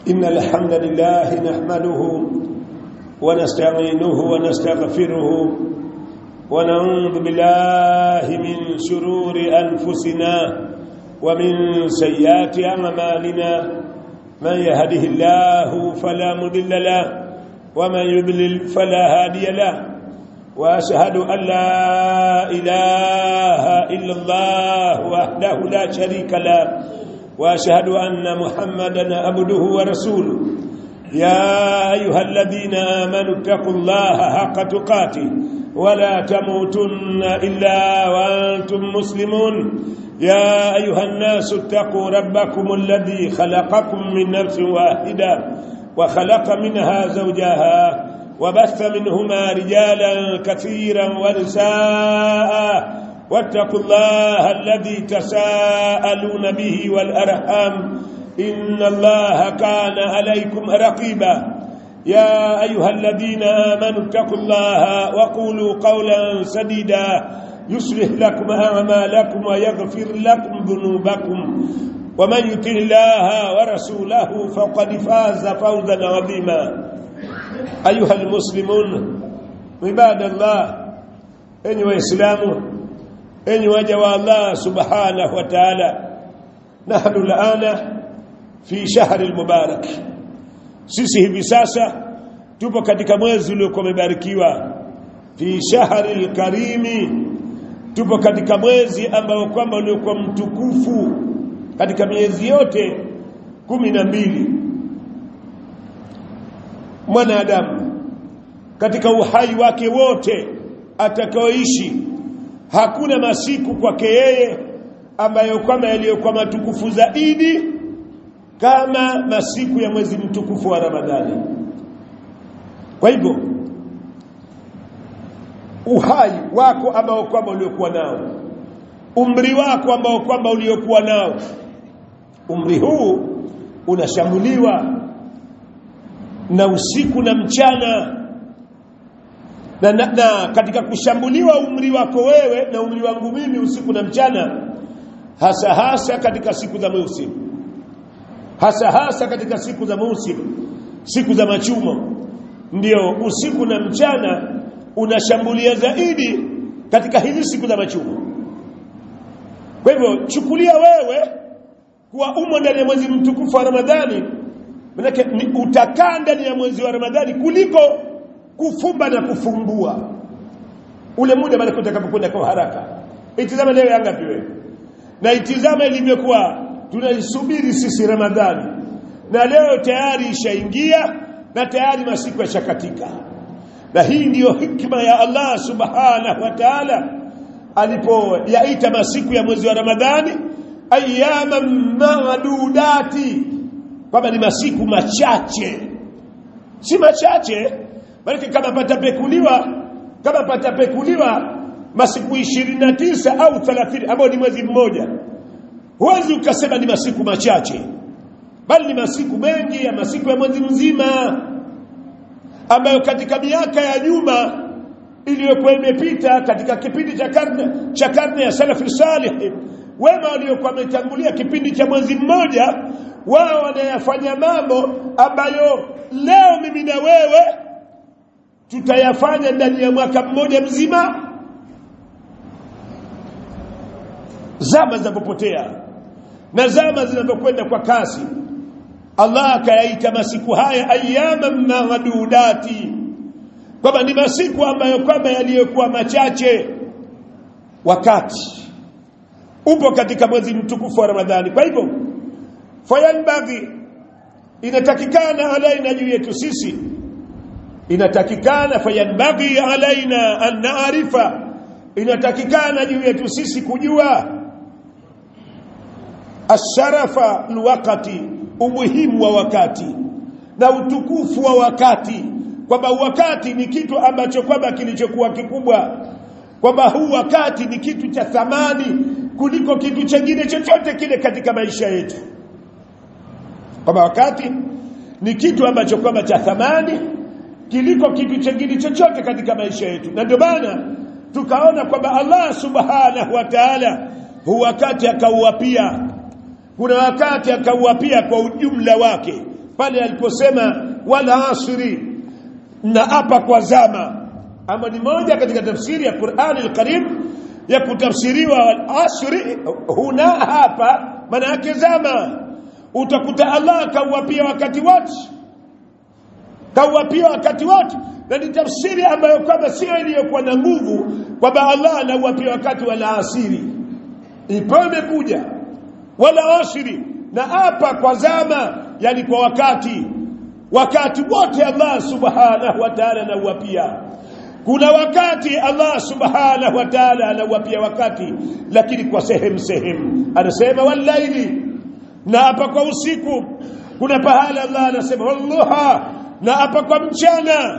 إن الحمد لله نحمده ونستعينه ونستغفره ونعوذ بالله من شرور أنفسنا ومن سيئات أعمالنا من يهده الله فلا مضل له ومن يضلل فلا هادي له وأشهد أن لا إله إلا الله وحده لا شريك له وأشهد أن محمدا عبده ورسوله يا أيها الذين آمنوا اتقوا الله حق تقاته ولا تموتن إلا وأنتم مسلمون يا أيها الناس اتقوا ربكم الذي خلقكم من نفس واحدة وخلق منها زوجها وبث منهما رجالا كثيرا ونساء واتقوا الله الذي تساءلون به والأرحام إن الله كان عليكم رقيبا يا أيها الذين آمنوا اتقوا الله وقولوا قولا سديدا يصلح لكم أعمالكم ويغفر لكم ذنوبكم ومن يطع الله ورسوله فقد فاز فوزا عظيما أيها المسلمون عباد الله أيها الإسلام enyi waja wa Allah subhanahu wa ta'ala, nahnu alana fi shahri al-mubarak. Sisi hivi sasa tupo katika mwezi uliokuwa umebarikiwa, fi shahri al-karimi, tupo katika mwezi ambao kwamba uliokuwa mtukufu katika miezi yote 12. Mwanadamu katika uhai wake wote atakaoishi, hakuna masiku kwake yeye ambayo kama yaliyokuwa matukufu zaidi kama masiku ya mwezi mtukufu wa Ramadhani. Kwa hivyo uhai wako ambao kwamba uliokuwa nao, umri wako ambao kwamba uliokuwa nao, umri huu unashambuliwa na usiku na mchana. Na katika kushambuliwa umri wako wewe na umri wangu mimi usiku na mchana, hasa katika siku za msimu, hasa katika siku za msimu, siku za machumo, ndio usiku na mchana unashambulia zaidi katika hizi siku za machumo. Kwa hivyo chukulia wewe kuwa umo ndani ya mwezi mtukufu wa Ramadhani, maana utakaa ndani ya mwezi wa Ramadhani kuliko kufumba na kufumbua ule muda baada utakapokwenda kwa haraka. Itizama leo Yanga piwe, na itizama ilivyokuwa tunaisubiri sisi Ramadhani, na leo tayari ishaingia na tayari masiku yashakatika. Na hii ndiyo hikma ya Allah subhanahu wa ta'ala alipoyaita masiku ya mwezi wa Ramadhani ayyaman ma'dudati, kwamba ni masiku machache, si machache bali kama patapekuliwa masiku 29 au 30 ambao ni mwezi mmoja, huwezi ukasema ni masiku machache, bali ni masiku mengi, ya masiku ya mwezi mzima, ambayo katika miaka ya nyuma iliyokuwa imepita, katika kipindi cha karne ya salafu salih, wema waliokuwa wametangulia kipindi cha mwezi mmoja, wao wanayafanya mambo ambayo leo mimi na wewe tutayafanya ndani ya mwaka mmoja mzima. Zama zinapopotea na zama zinapokwenda kwa kasi, Allah akayaita masiku haya ayyaman ma'dudati, kwamba ni masiku ambayo kwamba yaliyokuwa machache. Wakati upo katika mwezi mtukufu wa Ramadhani. Kwa hivyo fayanbaghi, inatakikana alaina juu yetu sisi, inatakikana fayanbaghi alaina an na'rifa, inatakikana juu yetu sisi kujua asharafa alwaqti, umuhimu wa wakati na utukufu wa wakati, kwamba wakati ni kitu ambacho kwamba kilichokuwa kikubwa, kwamba huu wakati ni kitu cha thamani kuliko kitu kingine chochote kile katika maisha yetu, kwamba wakati ni kitu ambacho kwamba cha thamani kuliko kitu kingine chochote katika maisha yetu. Na ndio maana tukaona kwamba Allah subhanahu wa ta'ala huu wakati akauapia, kuna wakati akauapia kwa ujumla wake, pale aliposema wala asri, na apa kwa zama. Ama ni moja katika tafsiri ya Qur'an al-Karim ya kutafsiriwa al-asri huna hapa maana yake zama. Utakuta Allah kawapia wakati wote, kawapia wakati wote, na ni tafsiri ambayo kama sio iliyokuwa na nguvu kwamba Allah anawapia wakati wala asiri. Ipo imekuja wala asiri na hapa kwa zama, yani kwa wakati wote Allah subhanahu wa ta'ala anawapia. Kuna wakati Allah subhanahu wa ta'ala anawapia wakati, lakini kwa sehemu. Anasema walaili, na hapa kwa usiku. Kuna pahala Allah anasema wallaha, na hapa kwa mchana.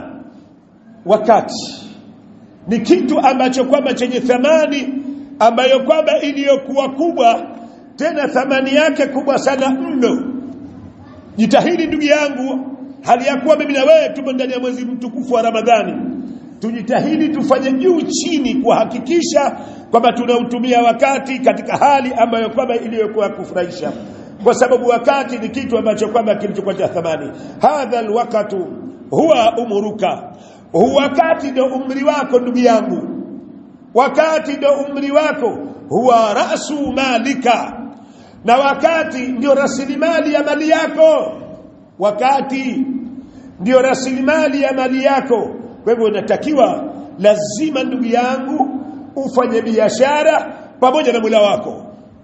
Wakati ni kitu ambacho kwamba chenye thamani, ambayo kwamba iliyokuwa kubwa, tena thamani yake kubwa sana mno. Jitahidi ndugu yangu, hali ya kuwa mimi na wewe tupo ndani ya mwezi mtukufu wa Ramadhani, tujitahidi tufanye juu chini kuhakikisha kwamba tunautumia wakati katika hali ambayo kwamba iliyokuwa kufurahisha, kwa sababu wakati ni kitu ambacho kwamba kilichokuwa cha thamani. Hadha alwaqtu huwa umruka, wakati ndio umri wako ndugu yangu, wakati ndio umri wako. Huwa rasu malika, na wakati ndio rasilimali ya mali yako. Wakati ndio rasilimali ya mali yako. Kwa hivyo inatakiwa lazima ndugu yangu ufanye biashara pamoja na Mola wako.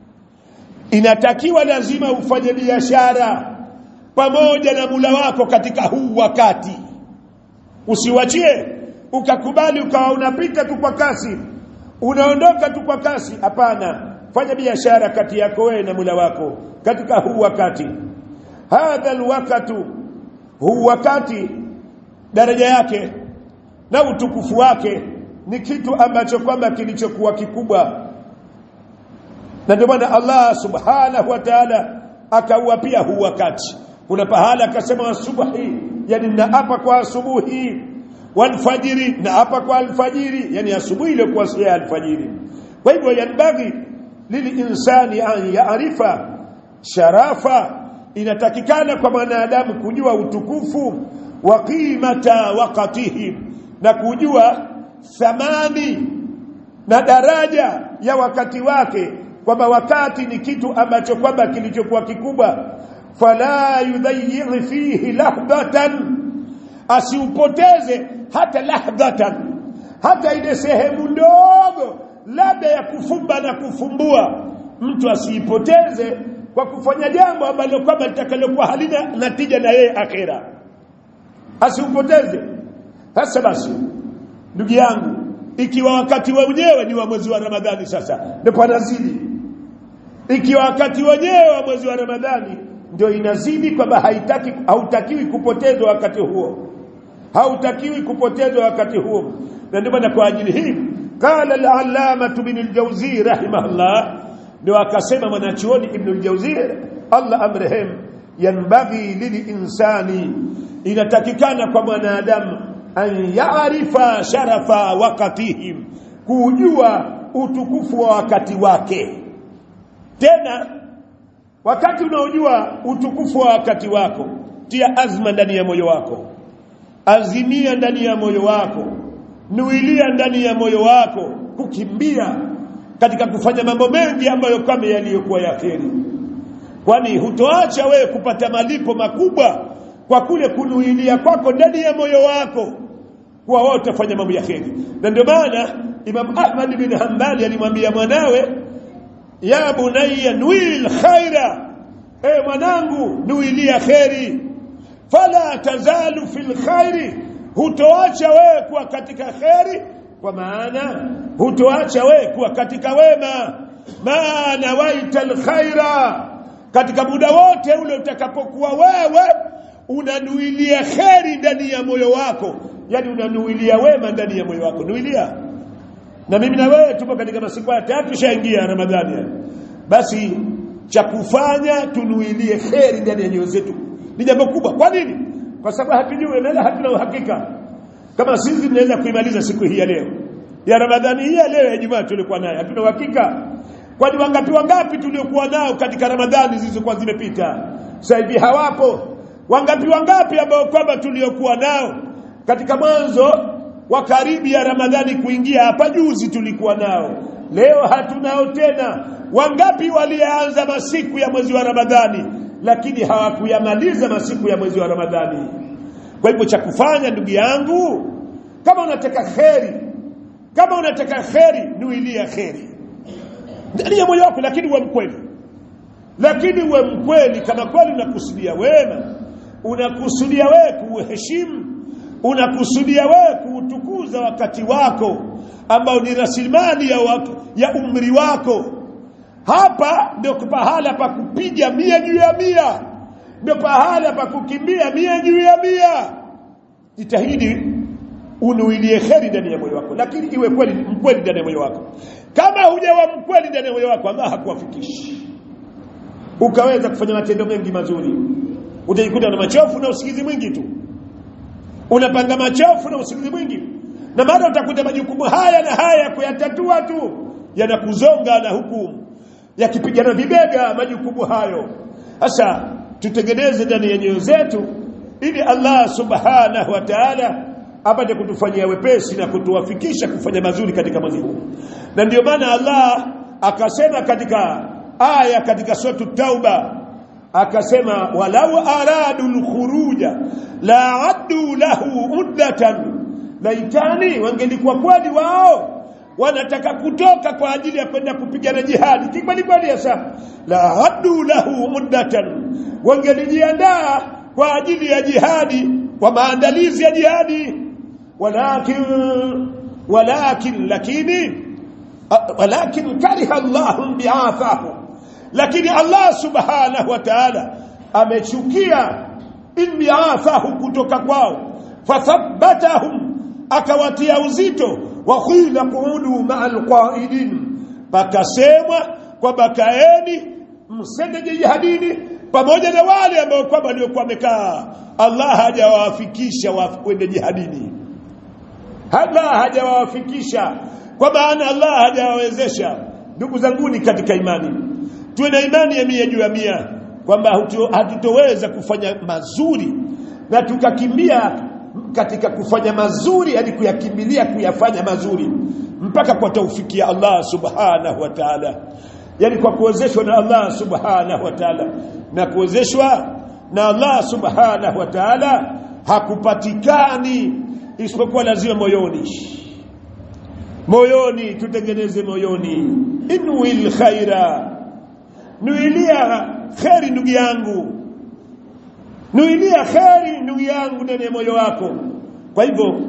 Inatakiwa lazima ufanye biashara pamoja na Mola wako katika huu wakati. Usiwachie ukakubali ukawa unapita tu kwa kasi, unaondoka tu kwa kasi. Hapana, fanya biashara kati yako wewe na Mola wako katika huu wakati. Hadha alwaqtu, huu wakati daraja yake na utukufu wake ni kitu ambacho kwamba kilichokuwa kikubwa, na ndio maana Allah subhanahu wa ta'ala akauapia huu wakati. Kuna pahala akasema asubuhi, yani naapa kwa asubuhi, walfajiri, naapa kwa alfajiri, yani asubuhi ile kwa saa alfajiri. Kwa hivyo yanbaghi lili insani an yaarifa sharafa, inatakikana kwa mwanadamu kujua utukufu wa qimata waqtihi, na kujua thamani na daraja ya wakati wake, kwamba wakati ni kitu ambacho kwamba kilichokuwa kikubwa. Fala yudayyi fihi lahdatan, asiupoteze hata lahdatan, hata ile sehemu ndogo labda ya kufumba na kufumbua, mtu asiipoteze kwa kufanya jambo ambalo kwamba litakalokuwa halina natija na yeye akhera, asiupoteze. Sasa basi ndugu yangu, ikiwa wakati wenyewe ni wa mwezi wa Ramadhani, sasa ndio panazidi. Ikiwa wakati wenyewe wa mwezi wa Ramadhani ndio inazidi, kwamba hautakiwi kupotezwa wakati huo, hautakiwi kupotezwa wakati huo. Na ndio maana kwa ajili hii qala al-allama ibn al-Jawzi rahimahullah, ndio akasema mwanachuoni Ibn al-Jawzi Allah amrehem, yanbaghi lil-insani, inatakikana kwa mwanadamu an yaarifa sharafa waqtihim, kujua utukufu wa wakati wake. Tena wakati unaojua utukufu wa wakati wako, tia azma ndani ya moyo wako, azimia ndani ya moyo wako, nuilia ndani ya moyo wako kukimbia katika kufanya mambo mengi ambayo kama yaliyokuwa ya kheri, kwani hutoacha wewe kupata malipo makubwa kwa kule kunuilia kwako ndani ya moyo wako kwa wote fanya mambo ya kheri. Na ndio maana Imam Ahmad bin Hanbali alimwambia mwanawe, ya bunayya nuil khaira, mwanangu nuilia kheri, fala tazalu fil khairi, hutoacha wewe kuwa katika kheri, kwa maana hutoacha wewe kuwa katika wema. Maana waita alkhaira, katika muda wote ule utakapokuwa wewe unanuilia kheri ndani ya moyo wako, yani unanuilia wema ndani ya moyo wako, nuilia. Na mimi na wewe tupo katika masiku ya tatu shaingia Ramadhani, basi cha kufanya tunuilie kheri ndani ya nyoyo zetu ni jambo kubwa. Kwa nini? Kwa sababu hatujui na hatuna uhakika kama sisi tunaweza kuimaliza siku hii ya leo ya Ramadhani, hii ya leo ya Ijumaa tulikuwa nayo, hatuna uhakika. Kwani wangapi tuliokuwa nao katika Ramadhani zilizokuwa zimepita sasa hivi hawapo, wangapi ambao kwamba tuliokuwa nao katika mwanzo wa karibu ya Ramadhani kuingia hapa juzi tulikuwa nao, leo hatunao tena. Wangapi walianza masiku ya mwezi wa Ramadhani lakini hawakuyamaliza masiku ya mwezi wa Ramadhani. Kwa hivyo cha kufanya ndugu yangu, kama unataka kheri nuilia kheri ndani ya moyo wako, lakini uwe mkweli. Kama kweli unakusudia wema, unakusudia wewe kuheshimu, unakusudia wewe kuutukuza wakati wako ambao ni rasilimali ya umri wako, hapa ndio pahala pa kupiga 100 juu ya 100, ndio pahala pa kukimbia 100 juu ya 100. Jitahidi unuilie kheri ndani ya moyo wako, lakini iwe mkweli ndani ya moyo wako. Kama hujawa mkweli ndani ya moyo wako, Allah hakuwafikishi ukaweza kufanya matendo mengi mazuri. Utajikuta na machofu na usingizi mwingi tu, unapanga machofu na usingizi mwingi, na mara utakuta majukumu haya na haya kuyatatua tu yanakuzonga na hukumu yakipigana vibega majukumu hayo. Sasa tutengeneze ndani ya nyoyo zetu ili Allah subhanahu wa ta'ala apate kutufanyia wepesi na kutuwafikisha kufanya mazuri katika mwezi huu. Na ndio maana Allah akasema katika aya katika sura Tauba, akasema walau aradul khuruja la addu lahu uddatan, laitani, wangelikuwa kweli wao wanataka kutoka kwa ajili ya kwenda kupigana jihadi kikweli hasa, la addu lahu uddatan, wangelijiandaa kwa ajili ya jihadi, kwa maandalizi ya jihadi. walakin kariha Allahu bi'athahum, lakini Allah subhanahu wa ta'ala amechukia bi'athahum kutoka kwao, fathabbatahum, akawatia uzito, wa qila qudu ma'al qa'idin, pakasemwa kwa bakaeni msende jihadini pamoja na wale ambao kwamba waliokuwa wamekaa. Allah hajawafikisha waende jihadini, Allah hajawafikisha, kwa maana Allah hajawawezesha. Ndugu zanguni katika imani, tuwe na imani ya 100 juu ya 100 kwamba hatutoweza kufanya mazuri na tukakimbia katika kufanya mazuri, hadi kuyakimbilia kuyafanya mazuri mpaka kwa taufiki ya Allah subhanahu wa ta'ala, yani kwa kuwezeshwa na Allah subhanahu wa ta'ala. Na kuwezeshwa na Allah subhanahu wa ta'ala hakupatikani isipokuwa lazima moyoni. Tutengeneze moyoni, inwil khaira, nuilia khairi ndugu yangu, nuilia khairi ndugu yangu ndani ya moyo wako. Kwa hivyo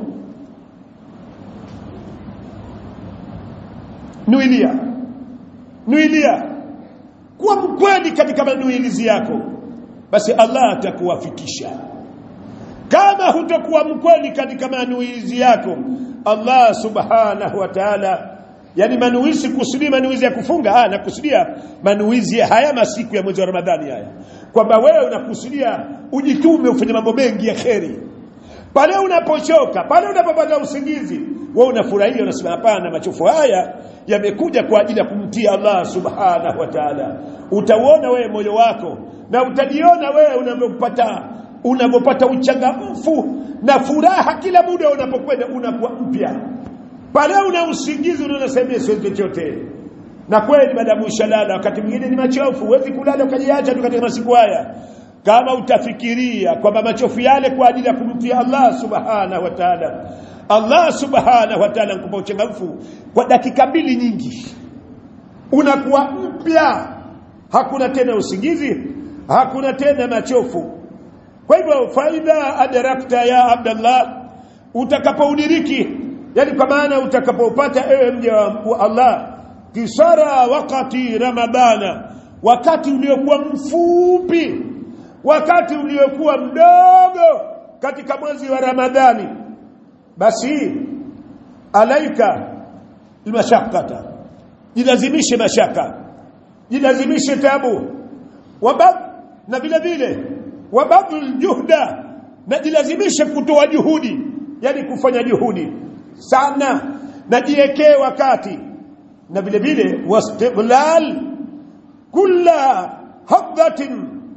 nuilia kuwa mkweli katika manuilizi yako, basi Allah atakuwafikisha. Kama hutakuwa mkweli katika manuilizi yako, Allah subhanahu wa ta'ala, yani manuizi kusudia manuizi ya kufunga, na kusudia manuizi haya masiku ya mwezi wa Ramadhani haya, kwamba wewe unakusudia ujitume ufanye mambo mengi ya kheri. Pale unapochoka, pale unapopata usingizi, wewe unafurahia, unasema hapana, machofu haya yamekuja kwa ajili ya kumtia Allah subhanahu wa ta'ala. Utaona wewe moyo wako na utajiona wewe unapopata uchangamfu na furaha kila muda unapokwenda, unakuwa mpya. Pale una usingizi unasema siwezi chochote, na kweli baada ushalala, wakati mwingine ni machofu, huwezi kulala ukajiacha tu katika masiku haya. Kama utafikiria kwamba machofu yale kwa ajili ya kumtia Allah subhanahu wa ta'ala, Allah subhanahu wa ta'ala akupa uchangamfu kwa dakika 2 nyingi, unakuwa mpya, hakuna tena usingizi, hakuna tena machofu. Kwa hivyo faida adrakta ya Abdullah, utakapoudiriki, yani kwa maana utakapopata ewe mja wa Allah, kisara wakati Ramadhana, wakati uliokuwa mfupi, wakati uliokuwa mdogo katika mwezi wa Ramadhani, basi alaika almashaqqata, jilazimishe mashaka, jilazimishe tabu, na vile vile wabadul juhda, na jilazimishe kutoa juhudi, yani kufanya juhudi sana, na jiwekee wakati, na vile vile wastiqlal kulla hadhatin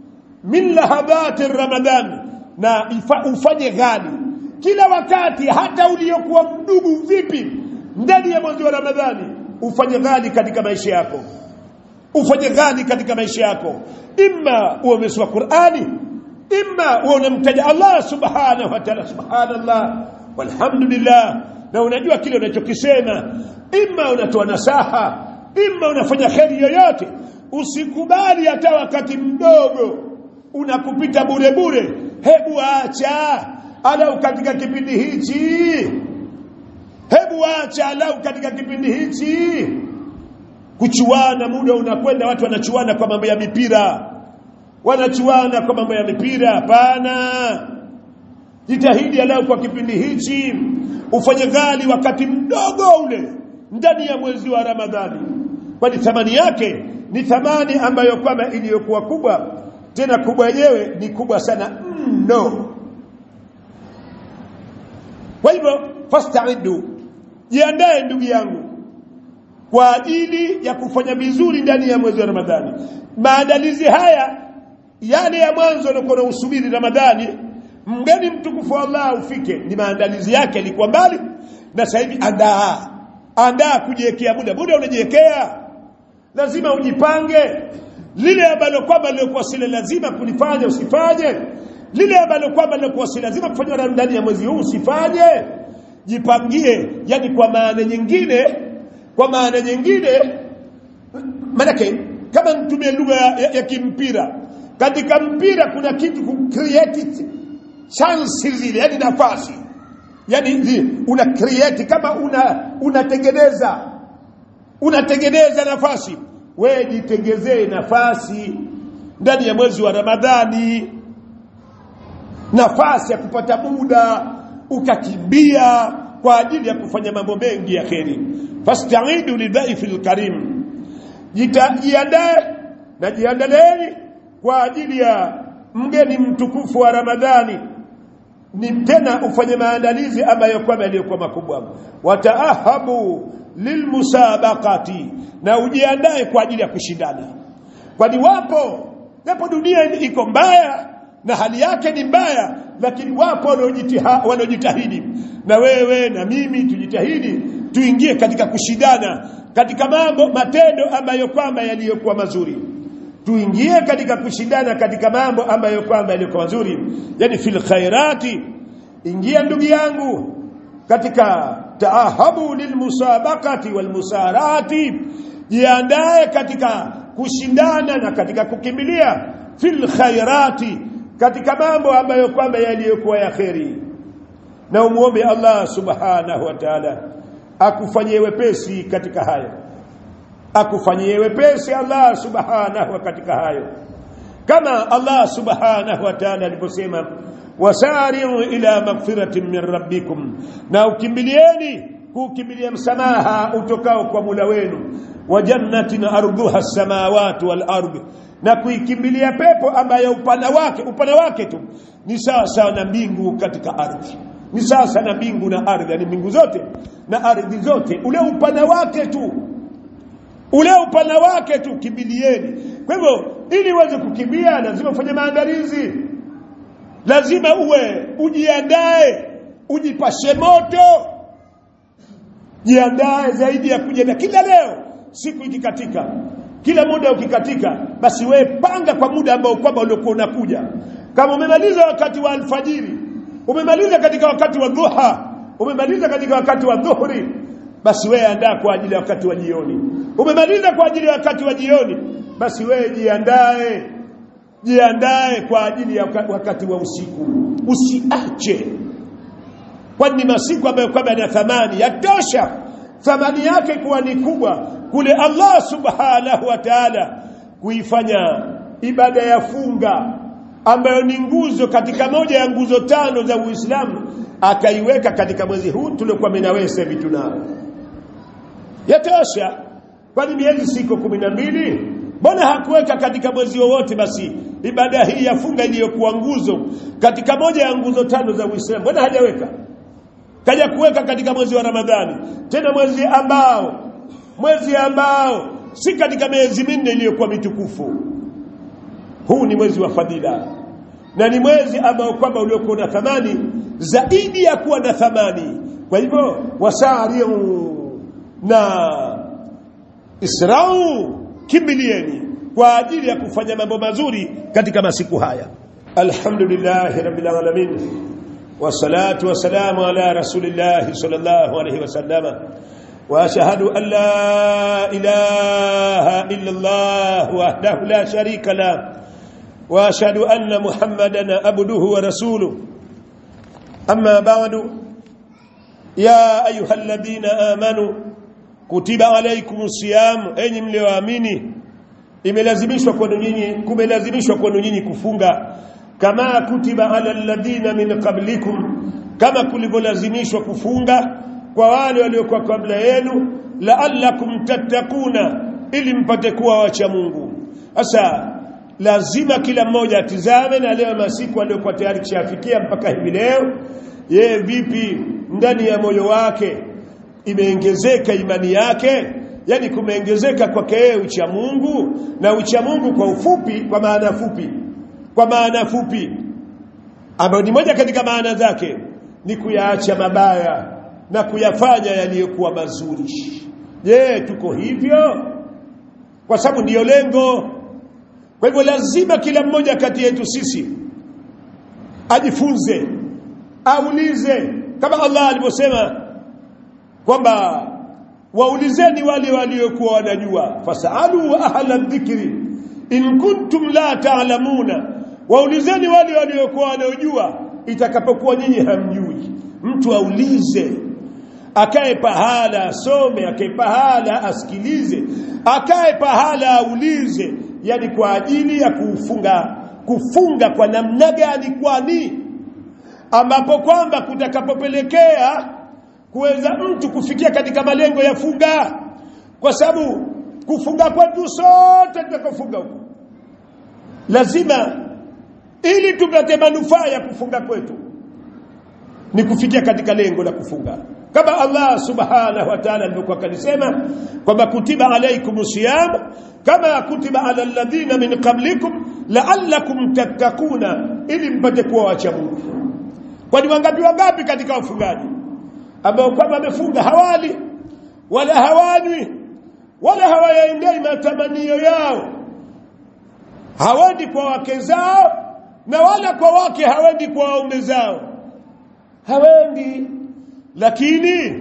min lahabati Ramadhan, na ufanye ghali kila wakati, hata uliokuwa mdugu vipi ndani ya mwezi wa Ramadhani, ufanye ghali katika maisha yako, ufanye ghali katika maisha yako. Imma uwe umesoma Qur'ani, imma uwe unamtaja Allah subhanahu wa ta'ala, subhanallah walhamdulillah, na unajua kile unachokisema, imma unatoa nasaha, imma unafanya khairi yoyote. Usikubali hata wakati mdogo unakupita bure bure. Hebu acha alau katika kipindi hichi, hebu acha alau katika kipindi hichi kuchuana. Muda unakwenda, watu wanachuana kwa mambo ya mipira, wanachuana kwa mambo ya mipira. Hapana, jitahidi alau kwa kipindi hichi ufanye ghali wakati mdogo ule ndani ya mwezi wa Ramadhani, kwani thamani yake ni thamani ambayo kwamba iliyokuwa kubwa, tena kubwa yenyewe ni kubwa sana mno. Kwa hivyo fasta'idu, jiandae ndugu yangu kwa ajili ya kufanya vizuri ndani ya mwezi wa Ramadhani. Maandalizi haya yale ya mwanzo ulikuwa unasubiri Ramadhani mgeni mtukufu Allah ufike, ni maandalizi yake yalikuwa mbali, na sasa hivi andaa kujiwekea muda unajiwekea, lazima ujipange. Lile ambalo kwamba lilikuwa si lazima kulifanya usifanye, lile ambalo kwamba lilikuwa si lazima kufanywa ndani ya mwezi huu usifanye. Jipangie, yani kwa maana nyingine, manake kama nitumie lugha ya kimpira, katika mpira kuna kitu create chances zile, yani nafasi, yani una create, kama unatengeneza nafasi. Wewe jitengezee nafasi ndani ya mwezi wa Ramadhani, nafasi ya kupata muda ukakimbia kwa ajili ya kufanya mambo mengi ya kheri. Fasta'idu lidhaifil karim, jiandaeni kwa ajili ya mgeni mtukufu wa Ramadhani. Ni tena ufanye maandalizi ambayo kwamba yaliyokuwa makubwa. Wataahabu lilmusabaqati, na ujiandae kwa ajili ya kushindana. Kwani wapo dunia iko mbaya na hali yake ni mbaya, lakini wapo wanaojitahidi, na wewe na mimi tujitahidi tuingie katika kushindana katika matendo ambayo kwamba yaliyokuwa mazuri. Tuingie katika kushindana katika mambo ambayo kwamba yalikuwa mazuri, yani fil khairati. Ingia ndugu yangu katika taahabu lilmusabaqati walmusarati, jiandae katika kushindana na katika kukimbilia fil khairati, katika mambo ambayo kwamba yaliyokuwa ya kheri. Na umuombe Allah subhanahu wa ta'ala akufanyie wepesi katika hayo, akufanyie wepesi Allah subhanahu wa katika hayo, kama Allah subhanahu wa ta'ala aliposema wasari'u ila maghfiratin min rabbikum, na kukimbilia msamaha utokao kwa Mola wenu, wa jannatin arduha as-samawati wal ardi, na kuikimbilia pepo ambayo upana wake tu ni sawa na mbingu katika ardhi, ni sawa na mbingu na ardhi, ni mbingu zote na ardhi zote, ule upana wake tu kimbilieni. Kwa hivyo ili uweze kukimbia lazima ufanye maandalizi, lazima ujiandae, ujipashe moto, jiandae zaidi ya kujiandaa. Kila leo siku ikikatika, kila muda ukikatika, basi wewe panga kwa muda ambao kwamba uliokuwa unakuja. Kama umemaliza wakati wa alfajiri, umemaliza katika wakati wa dhuha, umemaliza katika wakati wa dhuhuri, basi wewe andaa kwa ajili ya wakati wa jioni. Umemaliza kwa ajili ya wakati wa jioni, basi wewe jiandae kwa ajili ya wakati wa usiku. Usiache, kwani masiku ambayo kwamba yana thamani yatosha, thamani yake kuwa ni kubwa kule Allah subhanahu wa ta'ala kuifanya ibada ya funga ambayo ni nguzo katika moja ya nguzo 5 za Uislamu, akaiweka katika mwezi huu tuliokuwa menaweza vitu nao. Yatosha, kwani miezi siku 12, mbona hakuweka katika mwezi wowote? Basi ibada hii ya funga iliyokuwa nguzo katika moja ya nguzo 5 za Uislamu, mbona hajaweka? Kaja kuweka katika mwezi wa Ramadhani, tena mwezi ambao si katika miezi minne iliyokuwa mitukufu. huu ni mwezi wa fadhila na ni mwezi ambao kwamba uliokuwa na thamani zaidi ya kuwa na thamani. Kwa hivyo wasari'u na isra'u, kimbilieni kwa ajili ya kufanya mambo mazuri katika masiku haya. Alhamdulillah rabbil alamin wassalatu wassalamu ala rasulillah sallallahu alayhi wasallam wa ashhadu an la ilaha illa Allah wahdahu la sharika la wa ashhadu anna Muhammadan abduhu wa rasuluhu. Amma ba'du, ya ayyuhalladhina amanu kutiba alaykumus siyam, enyi mlioamini imelazimishwa kwenu nyinyi kufunga, kama kutiba alal ladina min qablikum, kama kulivyolazimishwa kufunga kwa wale waliokuwa kabla yenu, la'allakum tattaquna, ili mpate kuwa wacha Mungu. Sasa lazima kila mmoja atizame na leo masiku aliyokuwa tayari kishafikia mpaka hivi leo, yeye vipi ndani ya moyo wake imeongezeka imani yake, yani kumeongezeka kwake yeye ucha Mungu. Na ucha Mungu kwa ufupi, kwa maana fupi ambayo ni moja katika maana zake ni kuyaacha mabaya na kuyafanya yaliyokuwa mazuri. Je, tuko hivyo? Kwa sababu ndio lengo. Kwa hivyo lazima kila mmoja kati yetu sisi ajifunze, aulize, kama Allah alivyosema kwamba waulizeni wale waliokuwa wanajua, fasalu ahla dhikri in kuntum la ta'lamuna, waulizeni wale waliokuwa wanajua itakapokuwa nyinyi hamjui. Mtu aulize, akae pahala asome, akae pahala asikilize, akae pahala aulize, yani kwa ajili ya kufunga kwa namna gani, kwani ambapo kwamba kutakapopelekea kuweza mtu kufikia katika malengo ya funga. Kwa sababu kufunga kwetu sote tutakofunga huko, lazima ili tupate manufaa ya kufunga kwetu ni kufikia katika lengo la kufunga, kama Allah subhanahu wa ta'ala alivyokuwa alisema kwamba kutiba alaykumus siyam kama kutiba alal ladina min qablikum la'allakum tattaquna, ili mpate kuwa wacha Mungu. Kwa ni wangapi katika ufungaji ambao kama wamefunga hawali wala hawanywi wala hawayaendei matamanio yao, hawendi kwa wake zao na wala kwa wake hawendi kwa waume zao, hawendi, lakini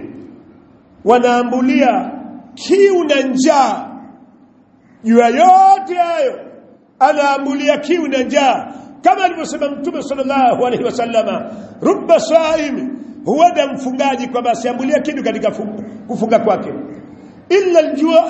wanaambulia kiu na njaa. Juu ya yote hayo anaambulia kiu na njaa, kama alivyosema Mtume sallallahu alaihi wasallama, rubba saim, huenda mfungaji kwa basi ambulia kitu katika kufunga kwake, illa aljua,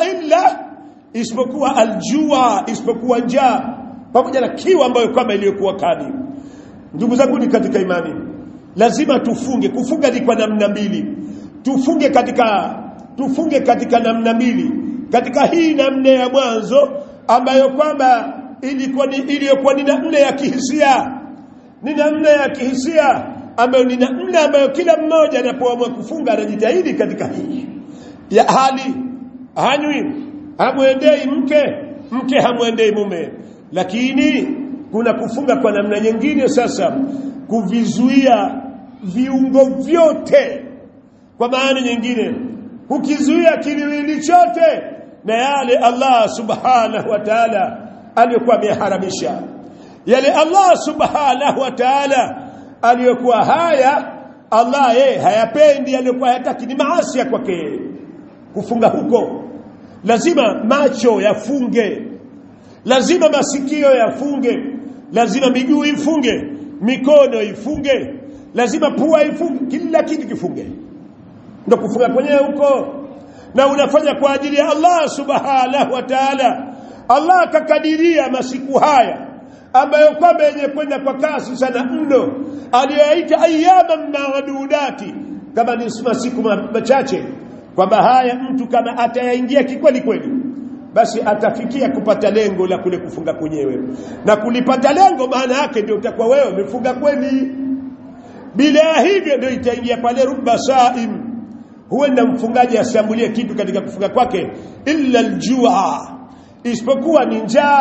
isipokuwa njaa pamoja na kiu ambayo kama iliyokuwa kali. Ndugu zangu ni katika imani, lazima tufunge. Kufunga ni kwa namna mbili. Tufunge katika namna mbili. Katika hii namna ya mwanzo ambayo kwamba iliyokuwa ni namna ya kihisia, ni namna ya kihisia ambayo ni namna ambayo kila mmoja anapoamua kufunga anajitahidi katika hii ya hali, hanywi, hamwendei mke hamwendei mume. Lakini kuna kufunga kwa namna nyingine sasa, kuvizuia viungo vyote, kwa maana nyingine kukizuia kiwili chote na yale Allah subhanahu wa ta'ala aliyokuwa ameharamisha, yale Allah subhanahu wa ta'ala aliyokuwa haya Allah yeye hayapendi, aliyokuwa hataki, ni maasi kwake. Kufunga huko lazima macho yafunge, lazima masikio yafunge, lazima miguu ifunge, mikono ifunge, lazima pua ifunge, kila kitu kifunge. Ndio kufunga kwenyewe huko, na unafanya kwa ajili ya Allah subhanahu wa ta'ala. Allah akakadiria masiku haya ambayo kwamba yenye kwenda kwa kasi sana mno, aliyoita ayyaman ma'dudati, kama ni masiku machache, kwamba haya mtu kama atayaingia kikweli kweli, basi atafikia kupata lengo la kule kufunga kwenyewe. Na kulipata lengo maana yake ndio utakuwa wewe umefunga kweli. Bila hivyo ndio itaingia pale rubba saim, huenda mfungaji asiambulie kitu katika kufunga kwake illa aljua, isipokuwa ni njaa.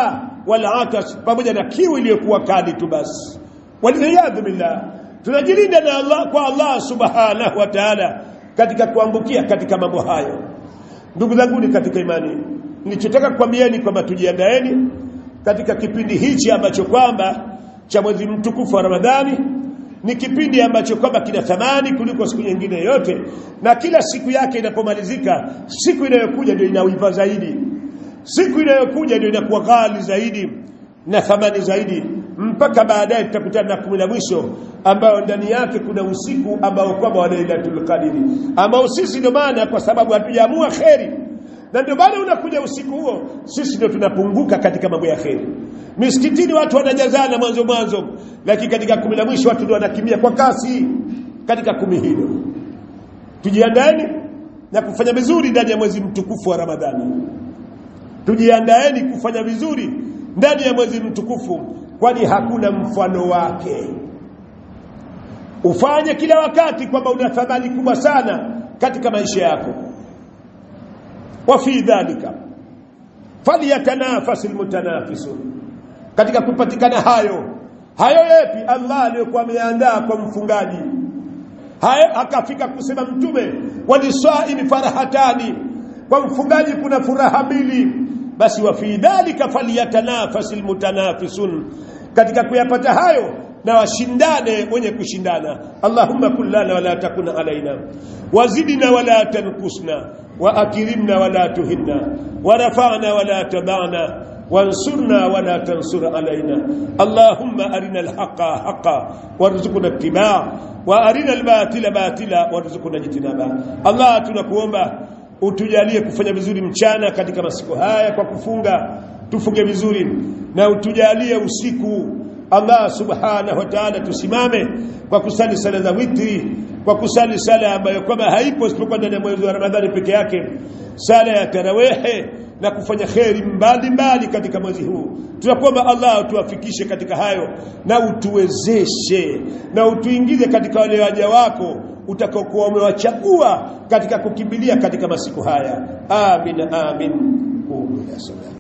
wal atash, pamoja na kiu iliyokuwa kali tu basi. Waliyadhu billah, tunajilinda na Allah kwa Allah subhanahu wa ta'ala katika kuangukia katika mambo hayo. Ndugu zangu ni katika imani, nilichotaka kuambieni kwamba tujiandaeni katika kipindi hichi ambacho kwamba cha mwezi mtukufu wa Ramadhani. Ni kipindi ambacho kwamba kina thamani kuliko siku nyingine yote, na kila siku yake inapomalizika, siku inayokuja ndio inawiva zaidi, siku inayokuja ndio inakuwa ghali zaidi na thamani zaidi, mpaka baadaye tutakutana na 10 la mwisho ambao ndani yake kuna usiku ambao kwamba wa Lailatul Qadr, ambao sisi ndio maana kwa sababu hatujaamua kheri, na ndio maana unakuja usiku huo, sisi ndio tunapunguka katika mambo ya kheri. Misikitini watu wanajazana mwanzo, lakini katika 10 la mwisho watu ndio wanakimbia kwa kasi katika 10 hilo. Tujiandaeni na kufanya vizuri ndani ya mwezi mtukufu wa Ramadhani. Tujiandaeni kufanya vizuri ndani ya mwezi mtukufu, kwani hakuna mfano wake. Ufanye kila wakati kwamba una thamani kubwa sana katika maisha yako. Wa fi dhalika falyatanafasil mutanafisun, katika kupatikana hayo yepi Allah aliyokuwa ameandaa kwa mfungaji. Hayo akafika kusema Mtume, walisaimi farahatani, kwa mfungaji kuna furaha mbili. Basi wa fi dhalika falyatanafasil mutanafisun, katika kuyapata hayo na washindane wenye kushindana. Allahumma kullana wala takuna alaina, wazidna wala tankusna, wa akrimna wala tuhinna, wa rafa'na wala tabana, وانصرنا ولا تنصر علينا. اللهم أرنا الحق حقا وارزقنا اتباعه، وأرنا الباطل باطلا وارزقنا اجتنابه. Allah tunakuomba utujalie kufanya vizuri mchana katika masiku haya kwa kufunga, tufunge vizuri, na utujalie usiku Allah subhanahu wa ta'ala tusimame kwa kusali sala za witri, kwa kusali sala ambayo kama haipo isipokuwa ndani ya mwezi wa Ramadhani peke yake, sala ya tarawih, na kufanya kheri mbalimbali katika mwezi huu. Tunakuomba Allah tuwafikishe katika hayo, na utuwezeshe na utuingize katika wale waja wako utakaokuwa umewachagua katika kukimbilia katika masiku haya. Amin amin.